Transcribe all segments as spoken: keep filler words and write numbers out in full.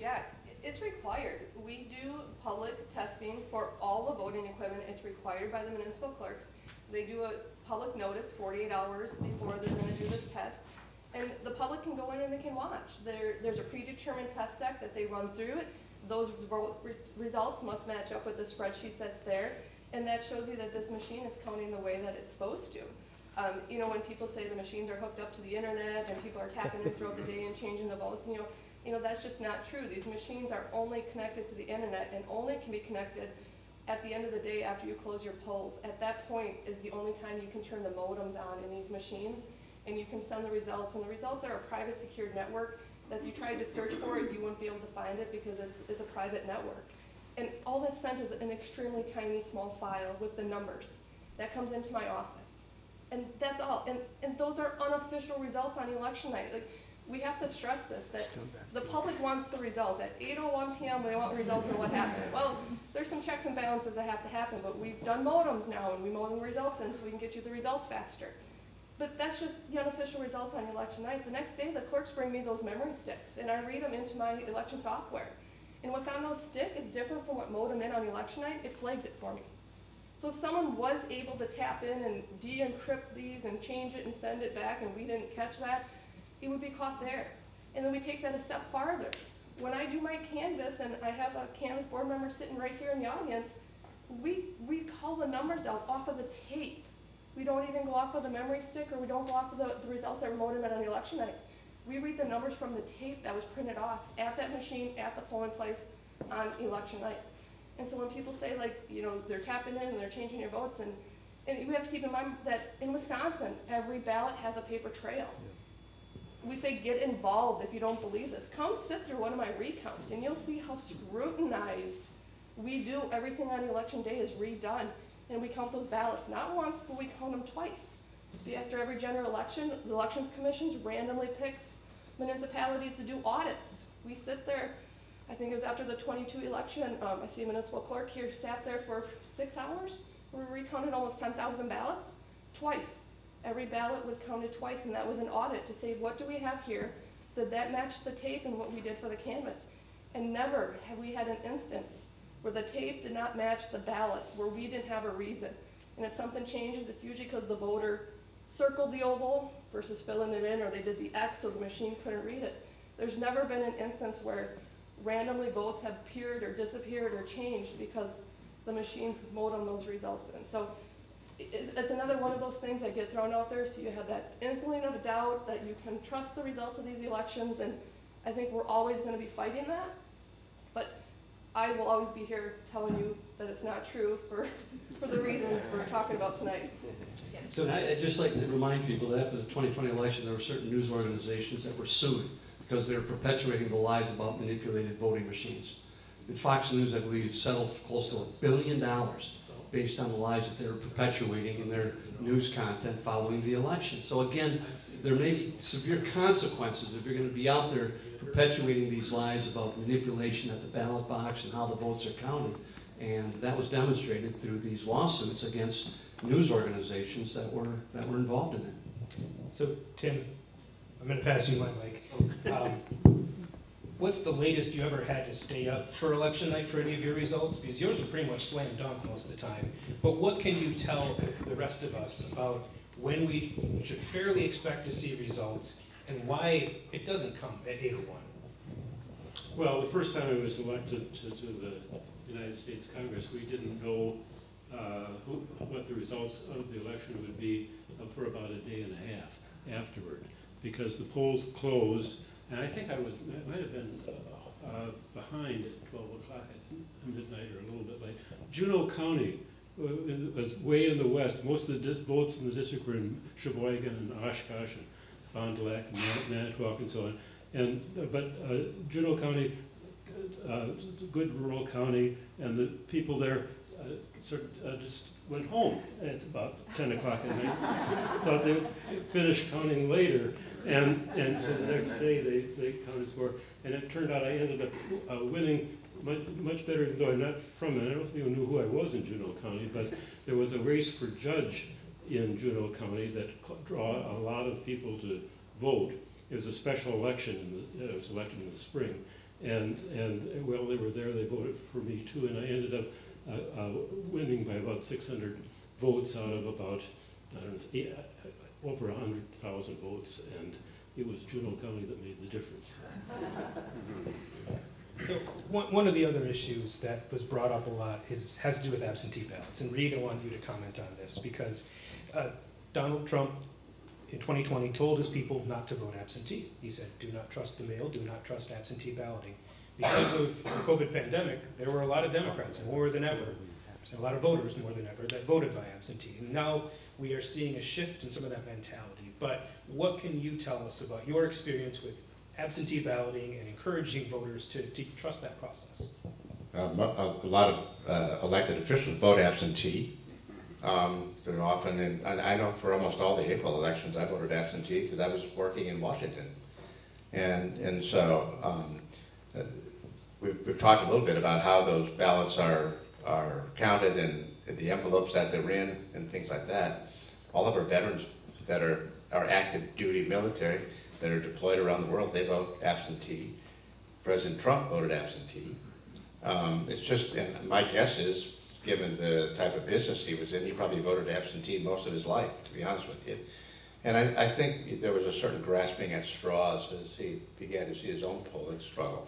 Yeah, it's required. We do public testing for all the voting equipment. It's required by the municipal clerks. They do a public notice forty-eight hours before they're going to do this test. And the public can go in and they can watch. There, there's a predetermined test deck that they run through it. Those re results must match up with the spreadsheet that's there. And that shows you that this machine is counting the way that it's supposed to. Um, you know, when people say the machines are hooked up to the internet and people are tapping in throughout the day and changing the votes, you know, you know, that's just not true. These machines are only connected to the internet and only can be connected at the end of the day after you close your polls. At that point is the only time you can turn the modems on in these machines, and you can send the results. And the results are a private secured network that if you tried to search for it, you wouldn't be able to find it because it's, it's a private network. And all that's sent is an extremely tiny small file with the numbers. That comes into my office. And that's all. And, and those are unofficial results on election night. Like, we have to stress this, that the public wants the results. At eight oh one p m they want results of what happened. Well, there's some checks and balances that have to happen, but we've done modems now, and we modem the results in so we can get you the results faster. But that's just the unofficial results on election night. The next day, the clerks bring me those memory sticks, and I read them into my election software. And what's on those sticks is different from what modem in on election night. It flags it for me. So if someone was able to tap in and de-encrypt these and change it and send it back, and we didn't catch that, it would be caught there. And then we take that a step farther. When I do my canvass, and I have a canvass board member sitting right here in the audience, we, we call the numbers out off of the tape. We don't even go off of the memory stick, or we don't go off of the, the results that were modem on the election night. We read the numbers from the tape that was printed off at that machine, at the polling place on election night. And so when people say, like, you know, they're tapping in and they're changing your votes, and, and we have to keep in mind that in Wisconsin, every ballot has a paper trail. Yeah. We say get involved if you don't believe this. Come sit through one of my recounts, and you'll see how scrutinized we do. Everything on election day is redone, and we count those ballots, not once, but we count them twice. After every general election, the Elections Commission randomly picks municipalities to do audits. We sit there, I think it was after the twenty-two election, um, I see a municipal clerk here sat there for six hours. We recounted almost ten thousand ballots, twice. Every ballot was counted twice, and that was an audit to say, what do we have here? Did that match the tape and what we did for the canvass? And never have we had an instance where the tape did not match the ballots, where we didn't have a reason. And if something changes, it's usually because the voter circled the oval versus filling it in, or they did the X so the machine couldn't read it. There's never been an instance where randomly votes have appeared or disappeared or changed because the machines modem those results in. So it's another one of those things that get thrown out there, so you have that inkling of doubt that you can trust the results of these elections, and I think we're always going to be fighting that. But I will always be here telling you that it's not true for, for the reasons we're talking about tonight. Yes. So I, I'd just like to remind people that after the twenty twenty election, there were certain news organizations that were sued because they were perpetuating the lies about manipulated voting machines. And Fox News, I believe, settled close to a billion dollars based on the lies that they were perpetuating in their news content following the election. So again, there may be severe consequences if you're going to be out there perpetuating these lies about manipulation at the ballot box and how the votes are counted. And that was demonstrated through these lawsuits against news organizations that were that were involved in it. So Tim, I'm going to pass you my mic. Um, what's the latest you ever had to stay up for election night for any of your results? Because yours are pretty much slam dunk most of the time. But what can you tell the rest of us about when we should fairly expect to see results and why it doesn't come at eight oh one? Well, the first time I was elected to, to the United States Congress, we didn't know uh, who, what the results of the election would be uh, for about a day and a half afterward, because the polls closed, and I think I was, I might have been uh, uh, behind at twelve o'clock at midnight or a little bit late. Juneau County was way in the west. Most of the votes in the district were in Sheboygan and Oshkosh and Fond du Lac and Manitowoc and so on. And, but uh, Juneau County, uh, good rural county, and the people there uh, sort of uh, just went home at about ten o'clock at night. Thought they would finish counting later, and and so the next day they, they counted more. And it turned out I ended up uh, winning much, much better, though I'm not from it. I don't know if you knew who I was in Juneau County, but there was a race for judge in Juneau County that draw a lot of people to vote. It was a special election, in the, it was elected in the spring, And, and, well, they were there, they voted for me too, and I ended up uh, uh, winning by about six hundred votes out of about, I don't know, eight, uh, over one hundred thousand votes, and it was Juneau County that made the difference. So one, one of the other issues that was brought up a lot is, has to do with absentee ballots. And Reed, I want you to comment on this because uh, Donald Trump in twenty twenty told his people not to vote absentee. He said, do not trust the mail, do not trust absentee balloting. Because of the COVID pandemic, there were a lot of Democrats, more than ever, and a lot of voters more than ever, that voted by absentee. And now we are seeing a shift in some of that mentality. But what can you tell us about your experience with absentee balloting and encouraging voters to, to trust that process? Um, a, a lot of uh, elected officials vote absentee. Um, they're often in, and I know for almost all the April elections, I voted absentee because I was working in Washington. And, and so um, uh, we've, we've talked a little bit about how those ballots are, are counted and the envelopes that they're in and things like that. All of our veterans that are, are active duty military that are deployed around the world, they vote absentee. President Trump voted absentee. Um, it's just, and my guess is, given the type of business he was in, he probably voted absentee most of his life, to be honest with you. And I, I think there was a certain grasping at straws as he began to see his own polling struggle.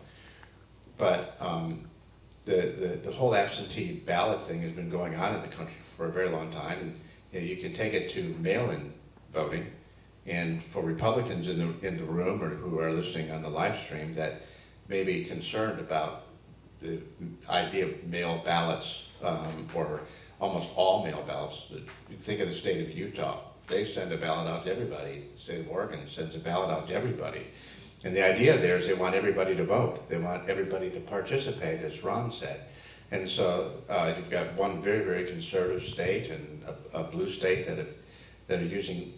But um, the, the, the whole absentee ballot thing has been going on in the country for a very long time. And you know, you can take it to mail-in voting. And for Republicans in the, in the room or who are listening on the live stream that may be concerned about the idea of mail ballots, um, or almost all mail ballots. You think of the state of Utah. They send a ballot out to everybody. The state of Oregon sends a ballot out to everybody. And the idea there is they want everybody to vote. They want everybody to participate, as Ron said. And so uh, you've got one very, very conservative state and a, a blue state that, have, that are using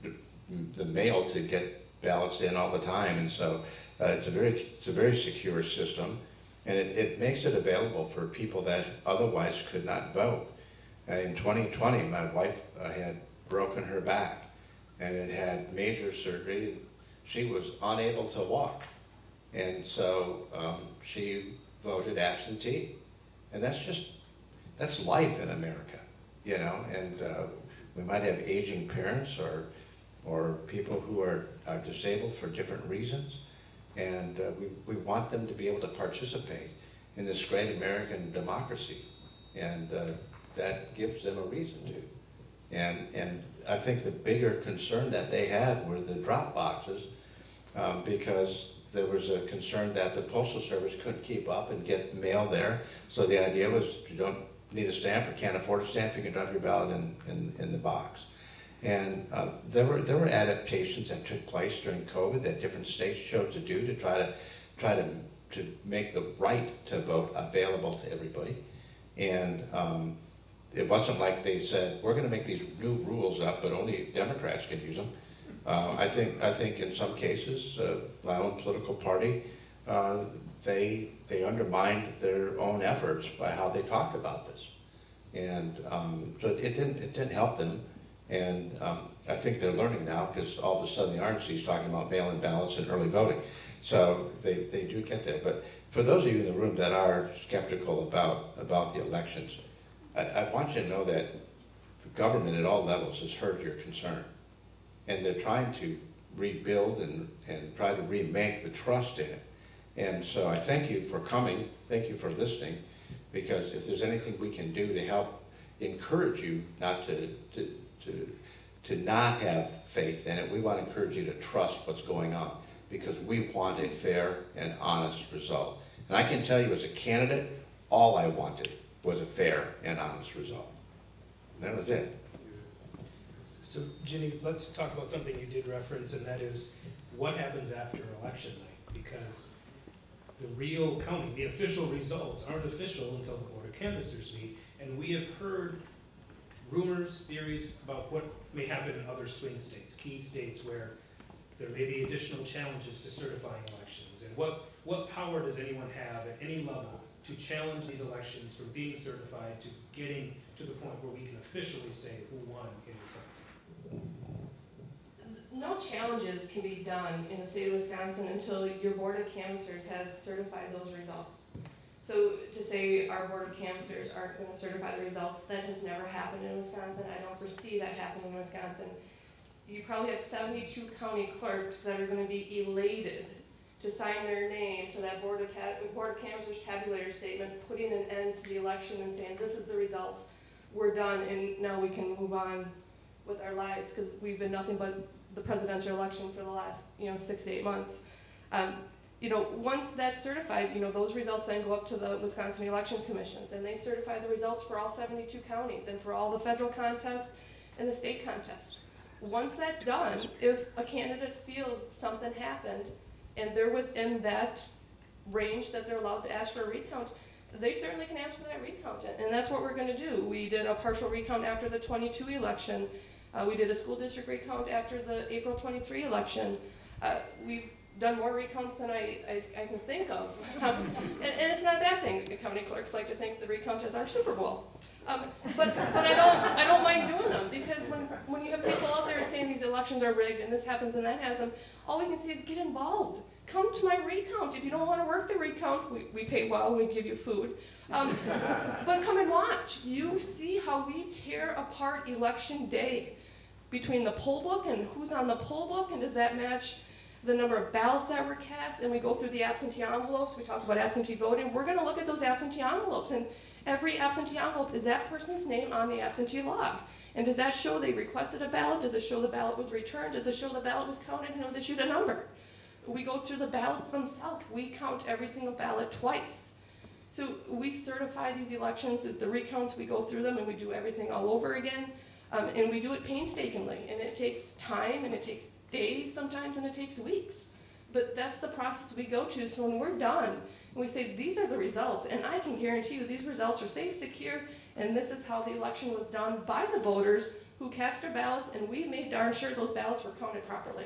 the mail to get ballots in all the time. And so uh, it's, a very, it's a very secure system. And it, it makes it available for people that otherwise could not vote. Uh, in twenty twenty, my wife uh, had broken her back and had had major surgery. And she was unable to walk. And so um, she voted absentee. And that's just, that's life in America, you know? And uh, we might have aging parents or, or people who are, are disabled for different reasons. And uh, we, we want them to be able to participate in this great American democracy. And uh, that gives them a reason to. And, and I think the bigger concern that they had were the drop boxes, um, because there was a concern that the Postal Service couldn't keep up and get mail there. So the idea was, if you don't need a stamp or can't afford a stamp, you can drop your ballot in, in, in the box. And uh, there were there were adaptations that took place during COVID that different states chose to do to try to try to to make the right to vote available to everybody. And um, it wasn't like they said, we're going to make these new rules up, but only Democrats can use them. Uh, I think I think in some cases, uh, my own political party, uh, they they undermined their own efforts by how they talked about this, and um, so it didn't it didn't help them. And um, I think they're learning now because all of a sudden the R N C is talking about mail-in ballots and early voting. So they, they do get there. But for those of you in the room that are skeptical about, about the elections, I, I want you to know that the government at all levels has heard your concern. And they're trying to rebuild and, and try to remake the trust in it. And so I thank you for coming. Thank you for listening. Because if there's anything we can do to help encourage you not to, to To, to not have faith in it, we want to encourage you to trust what's going on because we want a fair and honest result. And I can tell you as a candidate, all I wanted was a fair and honest result. And that was it. So, Ginny, let's talk about something you did reference, and that is what happens after election night, because the real counting, the official results aren't official until the Board of Canvassers meet, and we have heard rumors, theories about what may happen in other swing states, key states where there may be additional challenges to certifying elections. And what, what power does anyone have at any level to challenge these elections from being certified to getting to the point where we can officially say who won in Wisconsin? no challenges can be done in the state of Wisconsin until your board of canvassers has certified those results. So to say our board of canvassers aren't gonna certify the results, that has never happened in Wisconsin. I don't foresee that happening in Wisconsin. You probably have seventy-two county clerks that are gonna be elated to sign their name to that board of, ta- board of canvassers tabulator statement, putting an end to the election and saying, this is the results, we're done, and now we can move on with our lives, because we've been nothing but the presidential election for the last, you know, six to eight months. Um, you know, once that's certified, you know, those results then go up to the Wisconsin Elections Commissions, and they certify the results for all seventy-two counties and for all the federal contests and the state contests. Once that's done, if a candidate feels something happened and they're within that range that they're allowed to ask for a recount, they certainly can ask for that recount, and that's what we're gonna do. We did a partial recount after the twenty-two election. Uh, we did a school district recount after the April twenty-three election. Uh, we've done more recounts than I, I, I can think of. Um, and, and it's not a bad thing. The county clerks like to think the recount is our Super Bowl. Um, but but I don't I don't mind doing them, because when when you have people out there saying these elections are rigged and this happens and that hasn't, all we can say is get involved. Come to my recount. If you don't want to work the recount, we, we pay well, we give you food. Um, but come and watch. You see how we tear apart election day between the poll book and who's on the poll book, and does that match the number of ballots that were cast, and we go through the absentee envelopes. We talk about absentee voting. We're going to look at those absentee envelopes, and every absentee envelope is that person's name on the absentee log. And does that show they requested a ballot? Does it show the ballot was returned? Does it show the ballot was counted and it was issued a number? We go through the ballots themselves. We count every single ballot twice. So we certify these elections, the recounts, we go through them and we do everything all over again. Um, and we do it painstakingly, and it takes time, and it takes days sometimes, and it takes weeks. But that's the process we go to. So when we're done, and we say, these are the results, and I can guarantee you these results are safe, secure, and this is how the election was done by the voters who cast their ballots, and we made darn sure those ballots were counted properly.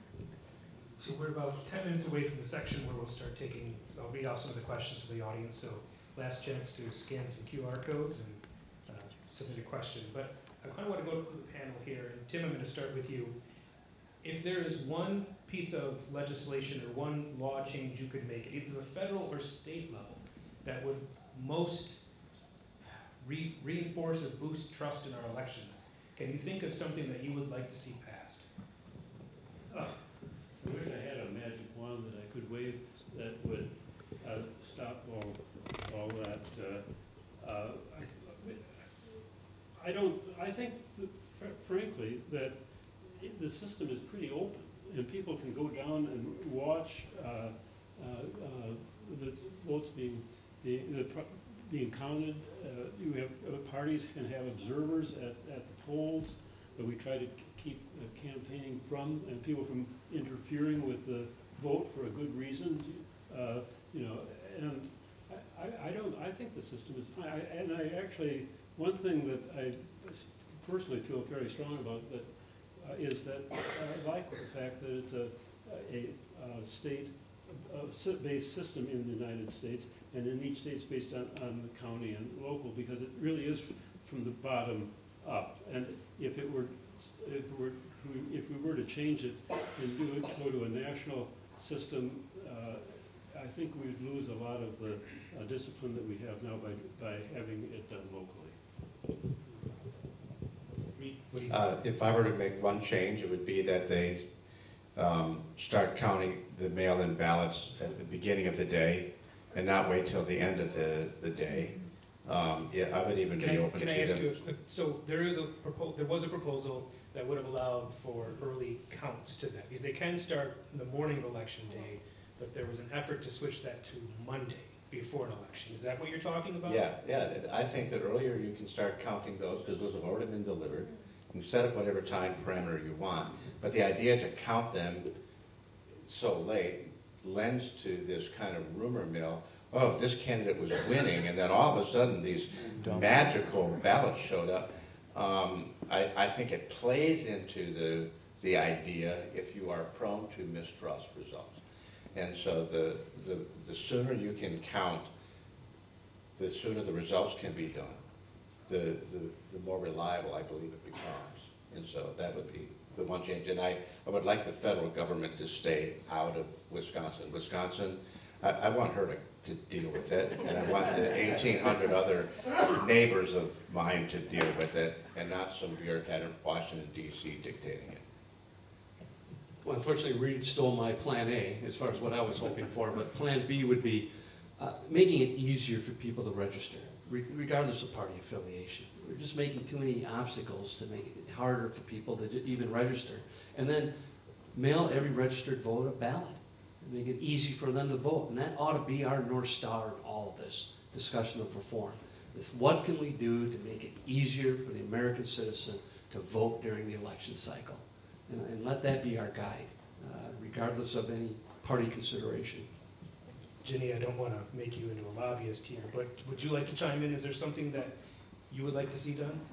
So we're about ten minutes away from the section where we'll start taking, I'll read off some of the questions from the audience, so last chance to scan some Q R codes and uh, submit a question. But I kind of want to go through the panel here, and Tim, I'm going to start with you. If there is one piece of legislation or one law change you could make at either the federal or state level that would most re reinforce or boost trust in our elections, can you think of something that you would like to see passed? Oh, I wish I had a magic wand that I could wave that would uh, stop all, all that. Uh, uh, I, I don't, I think, that, fr frankly, that it, the system is pretty open, and people can go down and watch uh, uh, uh, the votes being, being, the pro being counted. Uh, you have, uh, parties can have observers at, at the polls, but we try to keep uh, campaigning from, and people from interfering with the vote for a good reason. Uh, you know, and I, I, I don't, I think the system is fine. I, and I actually, one thing that I personally feel very strong about that uh, is that I like the fact that it's a, a, a state-based system in the United States, and in each state it's based on, on the county and local, because it really is from the bottom up. And if it were, if it were, if we were to change it and do it, go to a national system, uh, I think we'd lose a lot of the uh, discipline that we have now by, by having it done locally. Uh, if I were to make one change, it would be that they um, start counting the mail-in ballots at the beginning of the day and not wait till the end of the, the day. Um, yeah, I would even Can be I, open can to I ask them. you, uh, so there is a propo there was a proposal that would have allowed for early counts to that, because they can start in the morning of election day, but there was an effort to switch that to Monday before an election. Is that what you're talking about? Yeah, yeah, I think that earlier you can start counting those, because those have already been delivered. You set up whatever time parameter you want, but the idea to count them so late lends to this kind of rumor mill. Oh, this candidate was winning, and then all of a sudden these magical ballots showed up. Um, I, I think it plays into the, the idea, if you are prone to mistrust results. And so the, the, the sooner you can count, the sooner the results can be done. The, the, the more reliable, I believe, it becomes. And so that would be the one change, and I, I would like the federal government to stay out of Wisconsin. Wisconsin, I, I want her to, to deal with it, and I want the eighteen hundred other neighbors of mine to deal with it, and not some bureaucrat in Washington D C dictating it. Well, unfortunately, Reed stole my Plan A as far as what I was hoping for, but Plan B would be uh, making it easier for people to register, re- regardless of party affiliation. We're just making too many obstacles to make it harder for people to j- even register. And then mail every registered voter a ballot and make it easy for them to vote. And that ought to be our North Star in all of this discussion of reform. Is what can we do to make it easier for the American citizen to vote during the election cycle? And, and let that be our guide, uh, regardless of any party consideration. Ginny, I don't want to make you into a lobbyist here, but would you like to chime in? Is there something that you would like to see done?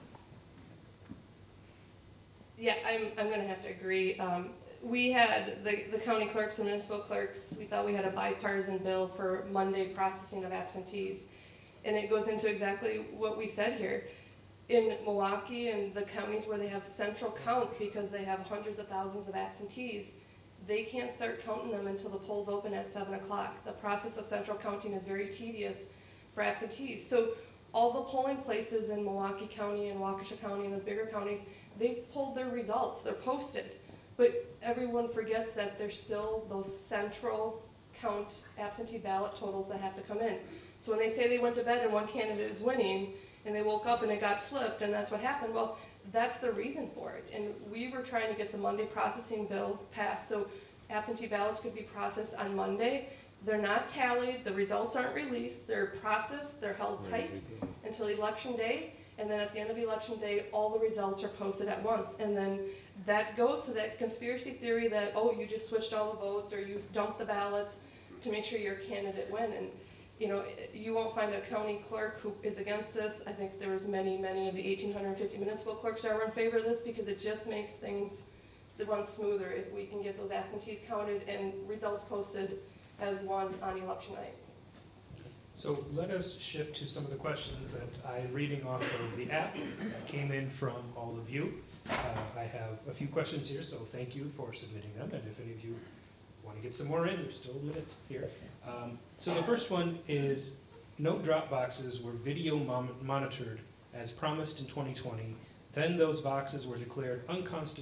Yeah, I'm, I'm gonna have to agree. Um, we had, the, the county clerks and municipal clerks, we thought we had a bipartisan bill for Monday processing of absentees. And it goes into exactly what we said here. In Milwaukee and the counties where they have central count because they have hundreds of thousands of absentees, they can't start counting them until the polls open at seven o'clock. The process of central counting is very tedious for absentees. So all the polling places in Milwaukee County and Waukesha County and those bigger counties, they've pulled their results, they're posted. But everyone forgets that there's still those central count absentee ballot totals that have to come in. So when they say they went to bed and one candidate is winning, and they woke up and it got flipped and that's what happened, well, that's the reason for it. And we were trying to get the Monday processing bill passed so absentee ballots could be processed on Monday. They're not tallied, the results aren't released, they're processed, they're held tight until election day, and then at the end of election day, all the results are posted at once. And then that goes to that conspiracy theory that, oh, you just switched all the votes or you dumped the ballots to make sure your candidate win. And you know, you won't find a county clerk who is against this. I think there's many, many of the eighteen fifty municipal clerks that are in favor of this because it just makes things that run smoother if we can get those absentees counted and results posted as one on election night. So let us shift to some of the questions that I'm reading off of the app that came in from all of you. Uh, I have a few questions here, so thank you for submitting them. And if any of you want to get some more in, there's still a minute here. Um, so the first one is, no drop boxes were video mon- monitored as promised in twenty twenty. Then those boxes were declared unconstitutional